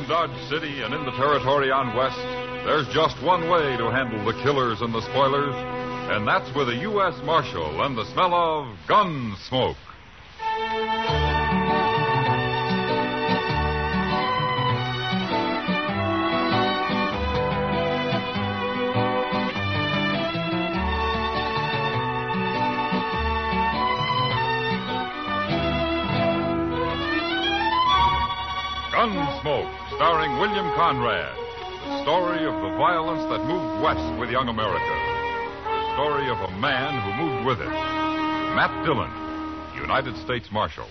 Dodge City and in the territory on West, there's just one way to handle the killers and the spoilers, and that's with a U.S. Marshal and the smell of gun smoke. Gunsmoke, starring William Conrad. The story of the violence that moved west with young America. The story of a man who moved with it. Matt Dillon, United States Marshal.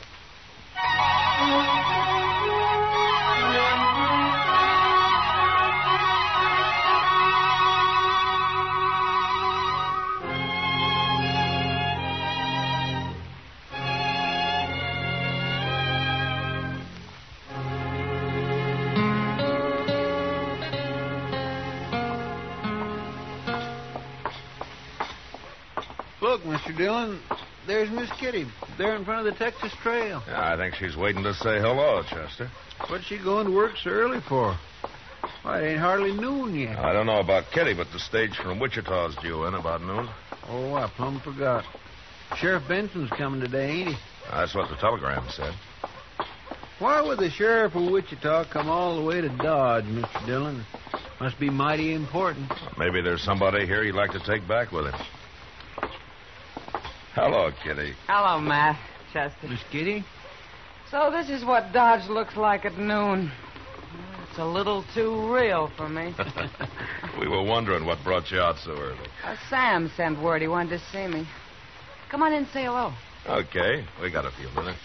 Look, Mr. Dillon, there's Miss Kitty, there in front of the Texas Trail. Yeah, I think she's waiting to say hello, Chester. What's she going to work so early for? Why, it ain't hardly noon yet. I don't know about Kitty, but the stage from Wichita's due in about noon. Oh, I plumb forgot. Sheriff Benson's coming today, ain't he? That's what the telegram said. Why would the sheriff of Wichita come all the way to Dodge, Mr. Dillon? Must be mighty important. Maybe there's somebody here he'd like to take back with him. Hello, Kitty. Hello, Matt. Chester. Miss Kitty? So this is what Dodge looks like at noon. It's a little too real for me. We were wondering what brought you out so early. Sam sent word he wanted to see me. Come on in and say hello. Okay, we got a few minutes.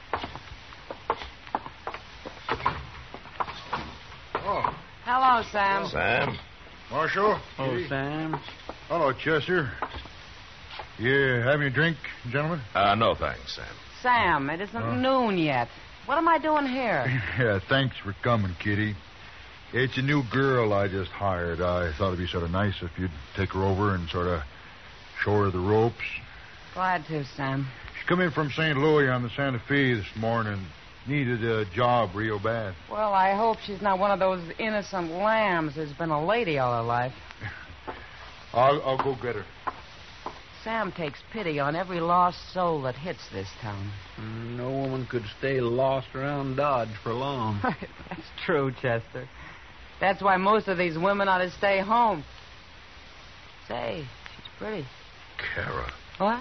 Oh, Hello, Sam. Sam? Marshal. Oh, Sam. Hello, Chester. You having a drink, gentlemen? No, thanks, Sam. Sam, it isn't noon yet. What am I doing here? Yeah, thanks for coming, Kitty. It's a new girl I just hired. I thought it'd be sort of nice if you'd take her over and sort of show her the ropes. Glad to, Sam. She come in from St. Louis on the Santa Fe this morning. Needed a job real bad. Well, I hope she's not one of those innocent lambs who's been a lady all her life. I'll go get her. Sam takes pity on every lost soul that hits this town. No woman could stay lost around Dodge for long. That's true, Chester. That's why most of these women ought to stay home. Say, she's pretty. Kara. What?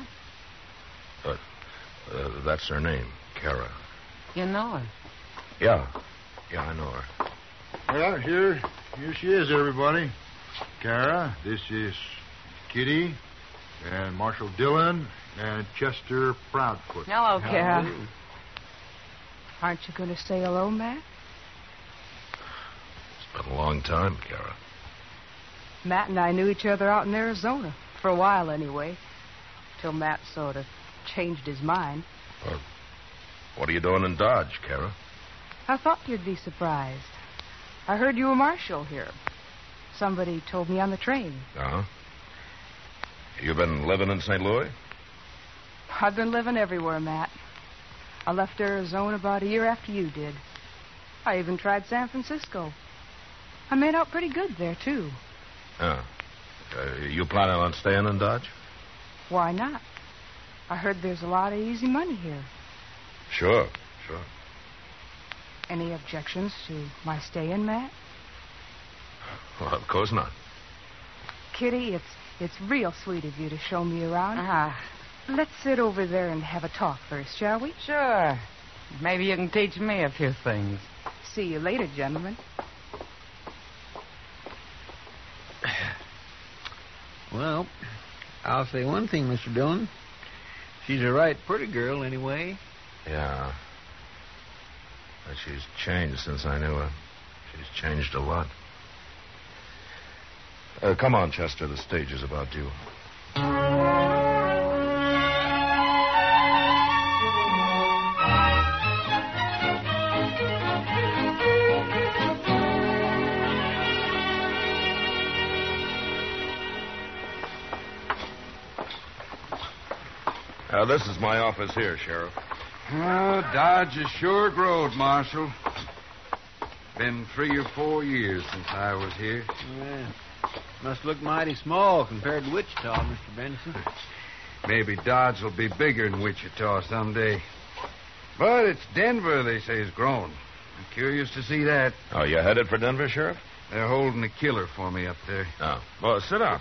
That's her name, Kara. You know her. Yeah, I know her. Well, here she is, everybody. Kara, this is Kitty, and Marshal Dillon, and Chester Proudfoot. Hello, Kara. Aren't you going to say hello, Matt? It's been a long time, Kara. Matt and I knew each other out in Arizona, for a while anyway, till Matt sort of changed his mind. Well, what are you doing in Dodge, Kara? I thought you'd be surprised. I heard you were marshal here. Somebody told me on the train. Uh-huh. You been living in St. Louis? I've been living everywhere, Matt. I left Arizona about a year after you did. I even tried San Francisco. I made out pretty good there, too. Yeah. You planning on staying in Dodge? Why not? I heard there's a lot of easy money here. Sure. Any objections to my staying, Matt? Well, of course not. Kitty, it's real sweet of you to show me around. Ah, Let's sit over there and have a talk first, shall we? sure. Maybe you can teach me a few things. See you later, gentlemen. Well, I'll say one thing, Mr. Dillon. She's a right pretty girl, anyway. Yeah. But she's changed since I knew her. She's changed a lot. Come on, Chester. The stage is about due. This is my office here, Sheriff. Oh, Dodge is sure growed, Marshal. Been 3 or 4 years since I was here. Yeah. Must look mighty small compared to Wichita, Mr. Benson. Maybe Dodge will be bigger than Wichita someday. But it's Denver, they say, has grown. I'm curious to see that. Oh, you headed for Denver, Sheriff? They're holding a killer for me up there. Oh. Well, sit down.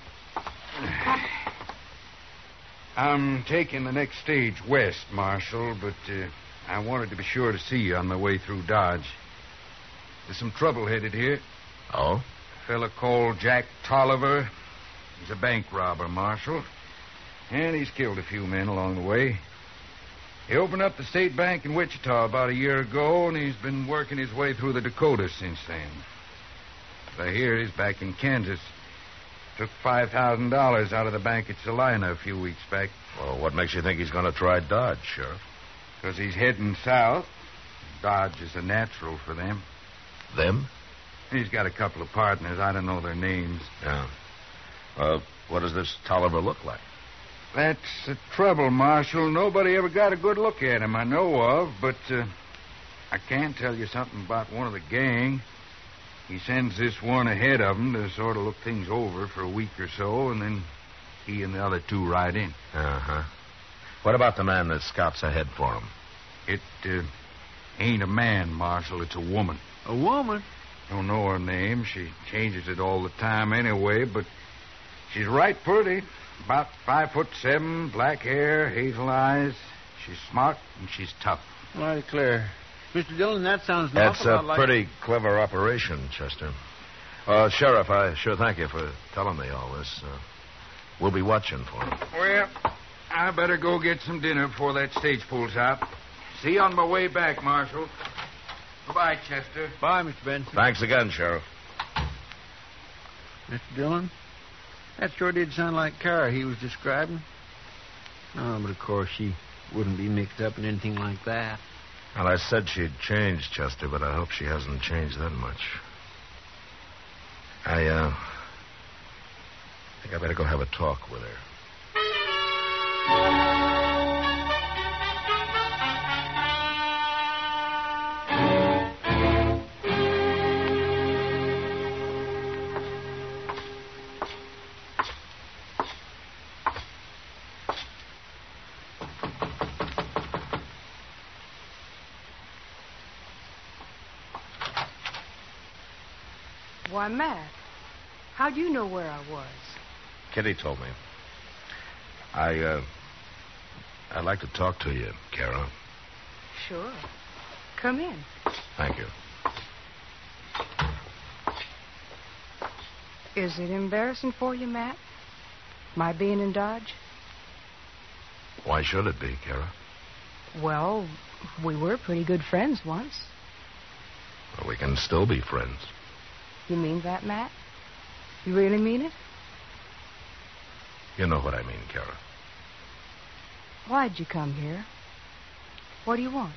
I'm taking the next stage west, Marshal, but I wanted to be sure to see you on my way through Dodge. There's some trouble headed here. Oh? A fella called Jack Tolliver. He's a bank robber, Marshal. And he's killed a few men along the way. He opened up the state bank in Wichita about a year ago, and he's been working his way through the Dakotas since then. I hear he's back in Kansas. Took $5,000 out of the bank at Salina a few weeks back. Well, what makes you think he's going to try Dodge, Sheriff? Because he's heading south. Dodge is a natural for them. Them? He's got a couple of partners. I don't know their names. Yeah. What does this Tolliver look like? That's the trouble, Marshal. Nobody ever got a good look at him I know of, but I can tell you something about one of the gang. He sends this one ahead of him to sort of look things over for a week or so, and then he and the other two ride in. Uh-huh. What about the man that scouts ahead for him? It ain't a man, Marshal. It's a woman. A woman? Don't know her name. She changes it all the time anyway, but she's right pretty. About 5'7", black hair, hazel eyes. She's smart and she's tough. Mighty clear. Mr. Dillon, that sounds an That's awful a lot like... pretty clever operation, Chester. Sheriff, I sure thank you for telling me all this. We'll be watching for him. Well, I better go get some dinner before that stage pulls out. See you on my way back, Marshal. Goodbye, Chester. Bye, Mr. Benson. Thanks again, Sheriff. Mr. Dillon, that sure did sound like Kara he was describing. Oh, but of course she wouldn't be mixed up in anything like that. Well, I said she'd changed, Chester, but I hope she hasn't changed that much. I think I better go have a talk with her. Why, Matt, how'd you know where I was? Kitty told me. I'd like to talk to you, Kara. Sure. Come in. Thank you. Is it embarrassing for you, Matt? My being in Dodge? Why should it be, Kara? Well, we were pretty good friends once. Well, we can still be friends. You mean that, Matt? You really mean it? You know what I mean, Kara. Why'd you come here? What do you want?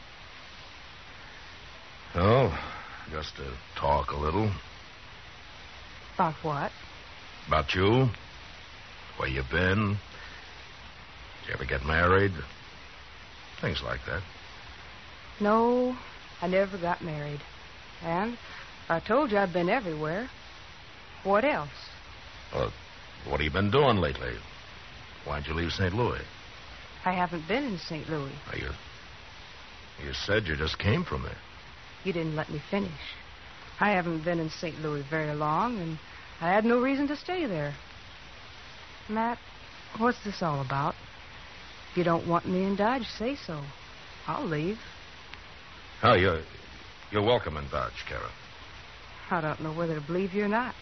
Oh, just to talk a little. About what? About you. Where you been. Did you ever get married? Things like that. No, I never got married. And I told you I've been everywhere. What else? Well, what have you been doing lately? Why'd you leave St. Louis? I haven't been in St. Louis. You said you just came from there. You didn't let me finish. I haven't been in St. Louis very long, and I had no reason to stay there. Matt, what's this all about? If you don't want me in Dodge, say so. I'll leave. Oh, you're welcome in Dodge, Kara. I don't know whether to believe you or not.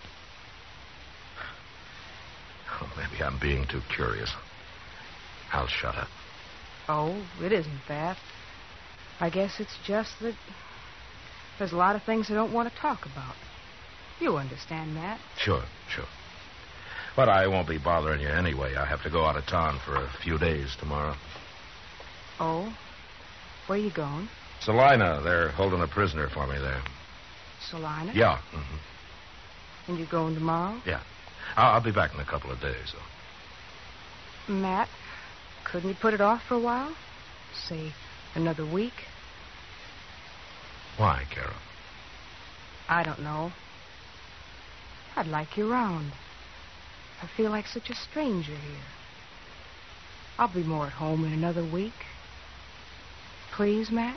Oh, maybe I'm being too curious. I'll shut up. Oh, it isn't that. I guess it's just that there's a lot of things I don't want to talk about. You understand that? Sure. But I won't be bothering you anyway. I have to go out of town for a few days tomorrow. Oh? Where you going? Salina. They're holding a prisoner for me there. Salina? Yeah. Mm-hmm. And you going tomorrow? Yeah. I'll be back in a couple of days. Matt, couldn't you put it off for a while? Say, another week? Why, Kara? I don't know. I'd like you round. I feel like such a stranger here. I'll be more at home in another week. Please, Matt?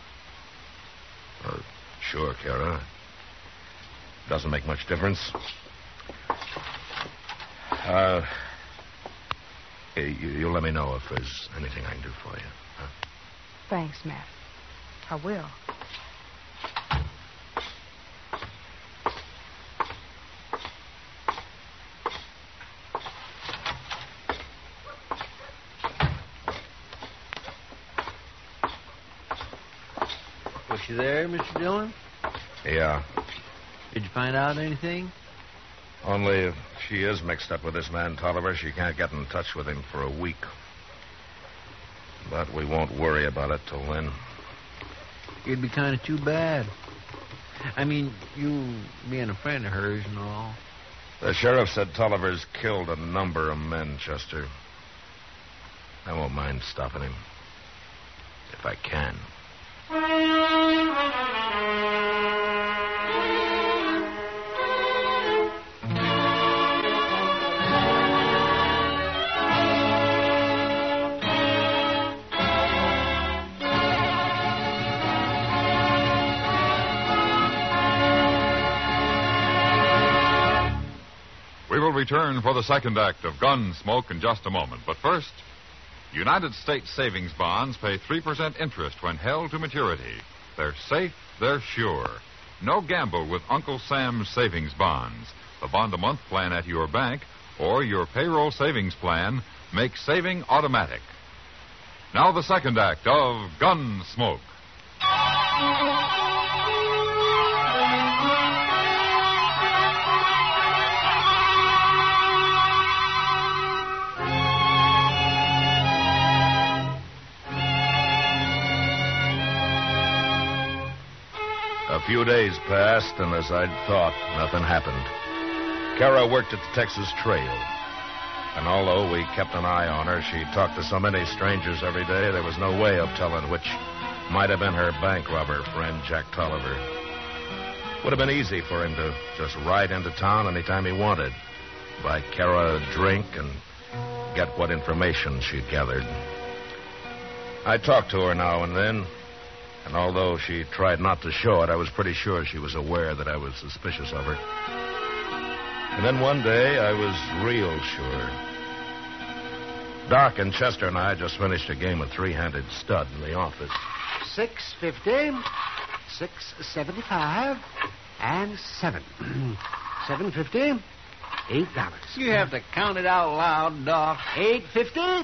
Sure, Kara. Doesn't make much difference. You let me know if there's anything I can do for you. Huh? Thanks, Matt. I will. Was she there, Mr. Dillon? Yeah. Did you find out anything? Only if she is mixed up with this man, Tolliver, she can't get in touch with him for a week. But we won't worry about it till then. It'd be kind of too bad. I mean, you being a friend of hers and all. The sheriff said Tolliver's killed a number of men, Chester. I won't mind stopping him. If I can. We will return for the second act of Gunsmoke in just a moment. But first, United States savings bonds pay 3% interest when held to maturity. They're safe, they're sure. No gamble with Uncle Sam's savings bonds. The bond-a-month plan at your bank or your payroll savings plan makes saving automatic. Now the second act of Gunsmoke. A few days passed, and as I'd thought, nothing happened. Kara worked at the Texas Trail. And although we kept an eye on her, she talked to so many strangers every day, there was no way of telling which might have been her bank robber friend, Jack Tolliver. Would have been easy for him to just ride into town anytime he wanted, buy Kara a drink, and get what information she'd gathered. I talked to her now and then. And although she tried not to show it, I was pretty sure she was aware that I was suspicious of her. And then one day, I was real sure. Doc and Chester and I just finished a game of three-handed stud in the office. $6.50, $6.75, and $7. $7.50, $8. You have to count it out loud, Doc. $8.50,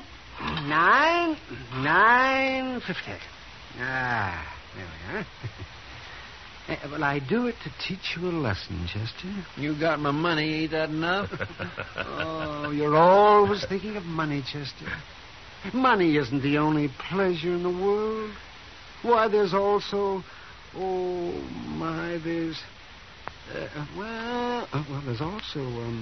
$9.50. Ah, there we are. Well, I do it to teach you a lesson, Chester. You got my money, ain't that enough? Oh, you're always thinking of money, Chester. Money isn't the only pleasure in the world. Why, there's also... Oh, my, there's... there's also,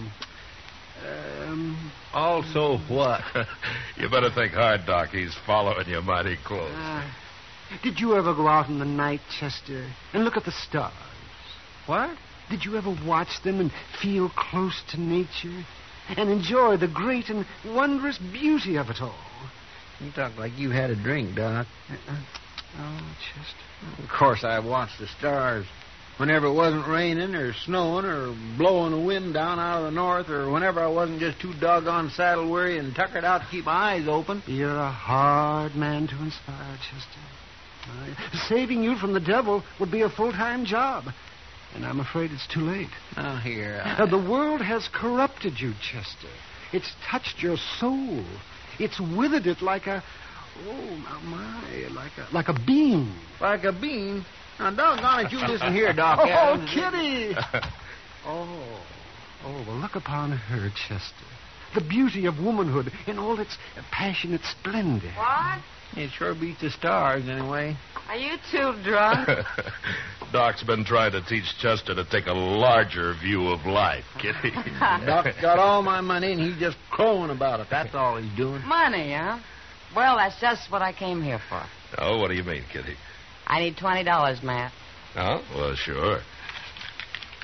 Also what? You better think hard, Doc. He's following you mighty close. Did you ever go out in the night, Chester, and look at the stars? What? Did you ever watch them and feel close to nature and enjoy the great and wondrous beauty of it all? You talk like you had a drink, Doc. Oh, Chester. Of course, I watched the stars. Whenever it wasn't raining or snowing or blowing a wind down out of the north, or whenever I wasn't just too doggone saddle-weary and tuckered out to keep my eyes open. You're a hard man to inspire, Chester. Saving you from the devil would be a full-time job. And I'm afraid it's too late. Now, here. The world has corrupted you, Chester. It's touched your soul. It's withered it like a... Oh, my, like a bean. Like a bean? Now, doggone it, you listen here, Doc. Oh, Kitty! Oh, well, look upon her, Chester. The beauty of womanhood in all its passionate splendor. What? It sure beats the stars, anyway. Are you too drunk? Doc's been trying to teach Chester to take a larger view of life, Kitty. Doc's got all my money, and he's just crowing about it. That's all he's doing. Money, huh? Well, that's just what I came here for. Oh, what do you mean, Kitty? I need $20, Matt. Oh, well, sure.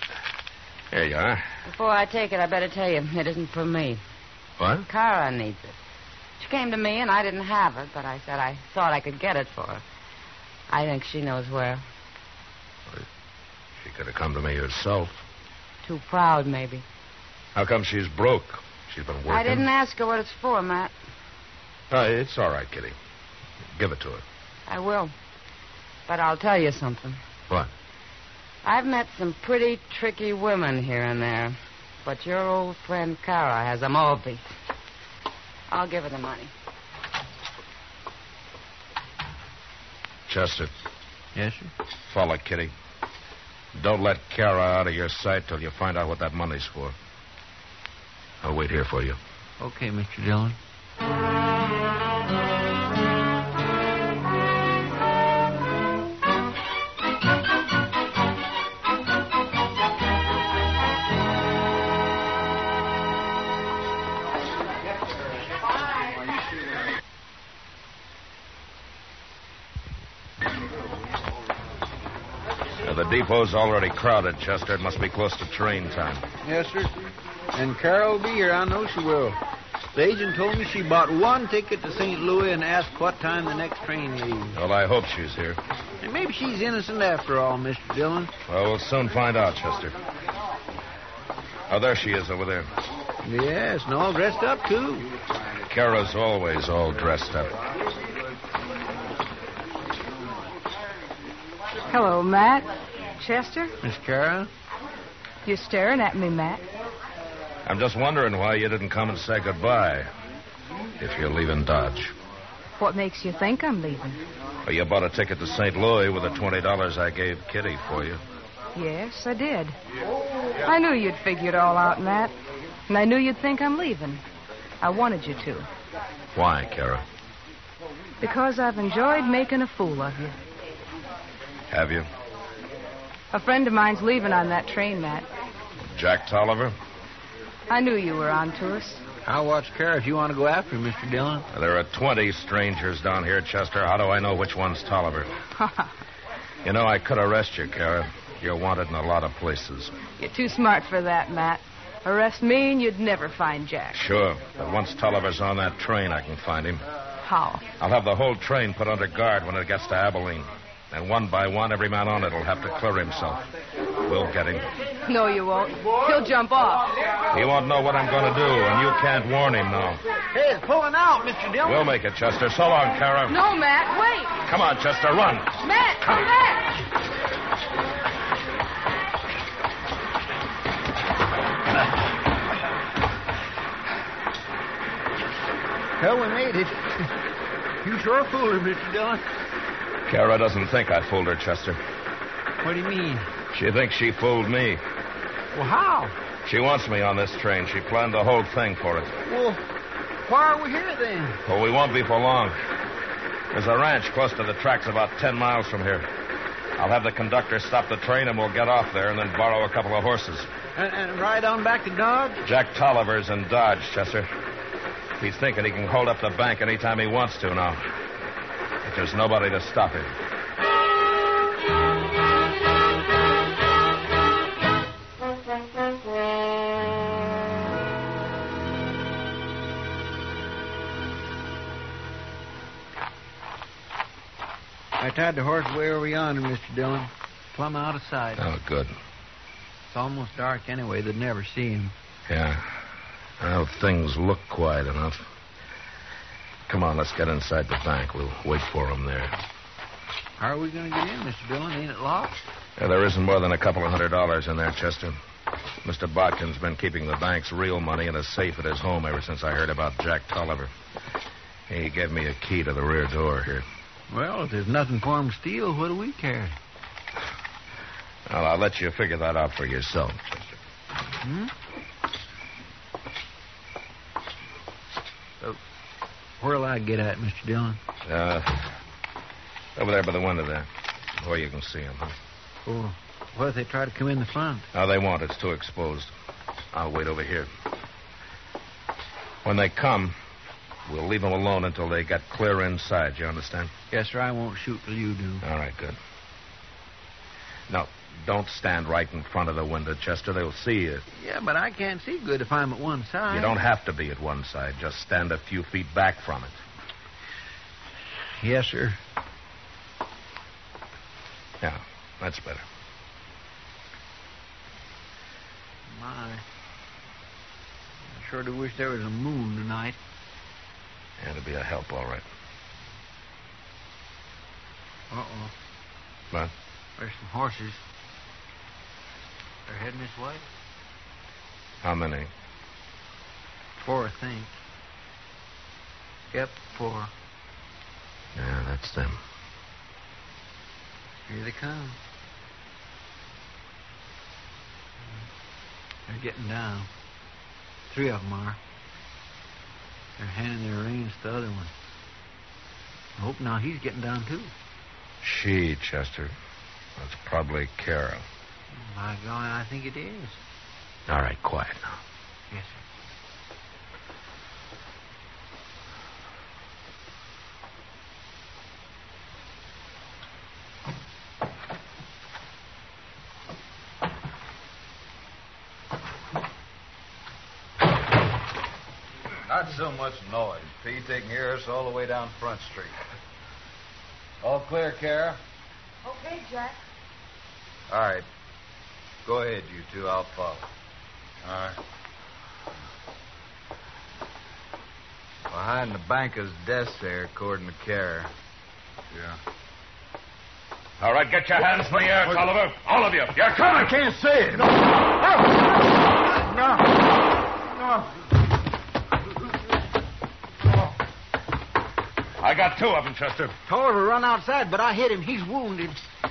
Here you are. Before I take it, I better tell you, it isn't for me. What? Kara needs it. She came to me, and I didn't have it, but I said I thought I could get it for her. I think she knows where. She could have come to me herself. Too proud, maybe. How come she's broke? She's been working. I didn't ask her what it's for, Matt. It's all right, Kitty. Give it to her. I will. But I'll tell you something. What? I've met some pretty tricky women here and there, but your old friend Kara has them all beat. I'll give her the money. Chester. Yes, sir? Follow Kitty. Don't let Kara out of your sight till you find out what that money's for. I'll wait here for you. Okay, Mr. Dillon. The depot's already crowded, Chester. It must be close to train time. Yes, sir. And Carol will be here. I know she will. The agent told me she bought one ticket to St. Louis and asked what time the next train leaves. Well, I hope she's here. And maybe she's innocent after all, Mr. Dillon. Well, we'll soon find out, Chester. Oh, there she is over there. Yes, and all dressed up, too. Kara's always all dressed up. Hello, Matt. Chester? Miss Kara? You're staring at me, Matt. I'm just wondering why you didn't come and say goodbye if you're leaving Dodge. What makes you think I'm leaving? Well, you bought a ticket to St. Louis with the $20 I gave Kitty for you. Yes, I did. I knew you'd figure it all out, Matt. And I knew you'd think I'm leaving. I wanted you to. Why, Kara? Because I've enjoyed making a fool of you. Have you? A friend of mine's leaving on that train, Matt. Jack Tolliver? I knew you were on to us. I'll watch Kara if you want to go after him, Mr. Dillon. There are 20 strangers down here, Chester. How do I know which one's Tolliver? You know, I could arrest you, Kara. You're wanted in a lot of places. You're too smart for that, Matt. Arrest me and you'd never find Jack. Sure, but once Tolliver's on that train, I can find him. How? I'll have the whole train put under guard when it gets to Abilene. And one by one, every man on it will have to clear himself. We'll get him. No, you won't. He'll jump off. He won't know what I'm going to do, and you can't warn him now. Hey, it's pulling out, Mr. Dillon. We'll make it, Chester. So long, Kara. No, Matt, wait. Come on, Chester, run. Matt, come back. Well, we made it. You sure fooled her, Mr. Dillon. Kara doesn't think I fooled her, Chester. What do you mean? She thinks she fooled me. Well, how? She wants me on this train. She planned the whole thing for it. Well, why are we here then? Well, we won't be for long. There's a ranch close to the tracks about 10 miles from here. I'll have the conductor stop the train and we'll get off there and then borrow a couple of horses. And ride on back to Dodge? Jack Tolliver's in Dodge, Chester. He's thinking he can hold up the bank anytime he wants to now. But there's nobody to stop him. I tied the horse way over yonder, Mr. Dillon. Plumb out of sight. Oh, good. It's almost dark anyway. They'd never see him. Yeah. Well, things look quiet enough. Come on, let's get inside the bank. We'll wait for him there. How are we going to get in, Mr. Dillon? Ain't it locked? Yeah, there isn't more than a couple of $100 in there, Chester. Mr. Bodkin's been keeping the bank's real money in a safe at his home ever since I heard about Jack Tolliver. He gave me a key to the rear door here. Well, if there's nothing for him to steal, what do we care? Well, I'll let you figure that out for yourself, Chester. Hmm? Where'll I get at, Mr. Dillon? Over there by the window there. Where you can see him, huh? Oh, what if they try to come in the front? No, they won't. It's too exposed. I'll wait over here. When they come, we'll leave them alone until they get clear inside. You understand? Yes, sir. I won't shoot till you do. All right, good. Now, Don't stand right in front of the window, Chester. They'll see you. Yeah, but I can't see good if I'm at one side. You don't have to be at one side. Just stand a few feet back from it. Yes, sir. Yeah, that's better. My. I sure do wish there was a moon tonight. Yeah, it'll be a help, all right. Uh-oh. What? There's some horses. They're heading this way. How many? 4, I think. Yep, 4. Yeah, that's them. Here they come. They're getting down. 3 of them are. They're handing their reins to the other one. I hope now he's getting down, too. She, Chester. That's probably Kara. My God, I think it is. All right, quiet now. Yes, sir. Not so much noise. Pete, they can hear us all the way down Front Street. All clear, Kara? Okay, Jack. All right. Go ahead, you two. I'll follow. All right. Behind the banker's desk there, according to Kara. Yeah. All right, get your hands in the air, Tolliver. All of you. You're coming. I can't say it. No. I got 2 of them, Chester. Tolliver run outside, but I hit him. He's wounded.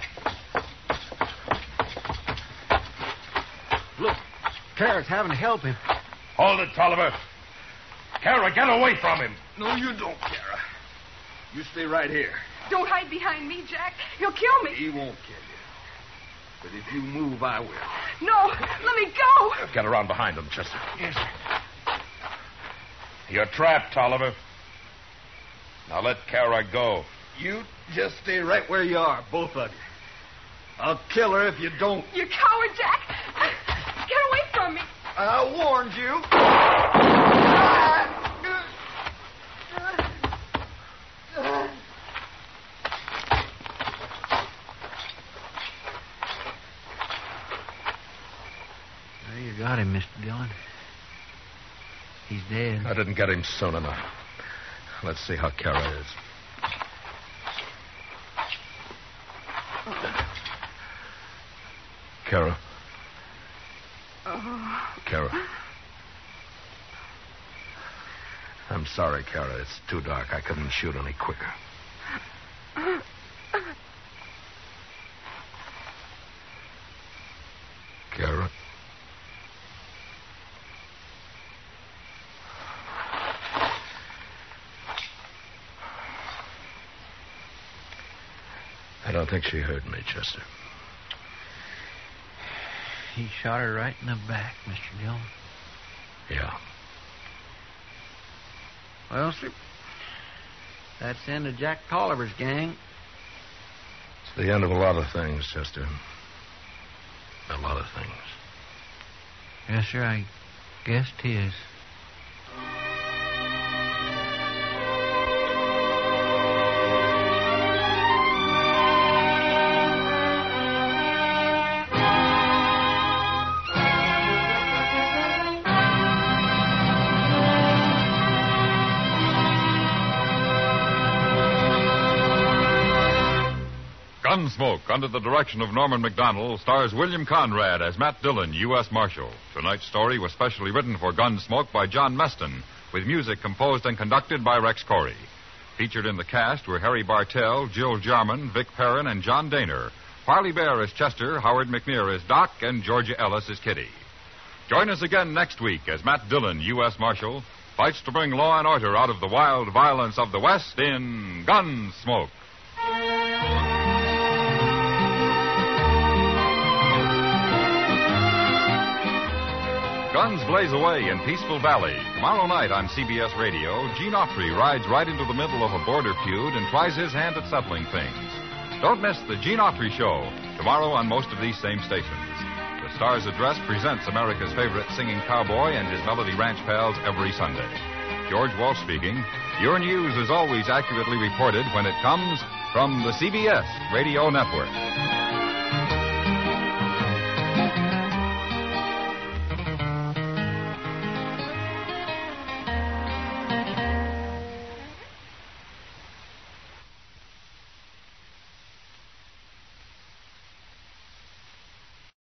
Look, Kara's having to help him. Hold it, Tolliver. Kara, get away from him. No, you don't, Kara. You stay right here. Don't hide behind me, Jack. He'll kill me. He won't kill you. But if you move, I will. No, let me go. Get around behind them, Chester. Yes, sir. You're trapped, Tolliver. Now let Kara go. You just stay right where you are, both of you. I'll kill her if you don't. You coward, Jack. Get away from me. I warned you. There you got him, Mr. Dillon. He's dead. I didn't get him soon enough. Let's see how Kara is. Kara. Kara. I'm sorry, Kara. It's too dark. I couldn't shoot any quicker. Kara. I don't think she heard me, Chester. He shot her right in the back, Mr. Dillon. Yeah. Well, sir, that's the end of Jack Tolliver's gang. It's the end of a lot of things, Chester. A lot of things. Yes, sir, I guess 'tis. Gunsmoke, under the direction of Norman Macdonnell, stars William Conrad as Matt Dillon, U.S. Marshal. Tonight's story was specially written for Gunsmoke by John Meston, with music composed and conducted by Rex Corey. Featured in the cast were Harry Bartell, Jill Jarman, Vic Perrin, and John Daner. Parley Bear as Chester, Howard McNear as Doc, and Georgia Ellis as Kitty. Join us again next week as Matt Dillon, U.S. Marshal, fights to bring law and order out of the wild violence of the West in Gunsmoke. Guns blaze away in Peaceful Valley. Tomorrow night on CBS Radio, Gene Autry rides right into the middle of a border feud and tries his hand at settling things. Don't miss the Gene Autry Show, tomorrow on most of these same stations. The Star's Address presents America's favorite singing cowboy and his Melody Ranch pals every Sunday. George Walsh speaking. Your news is always accurately reported when it comes from the CBS Radio Network.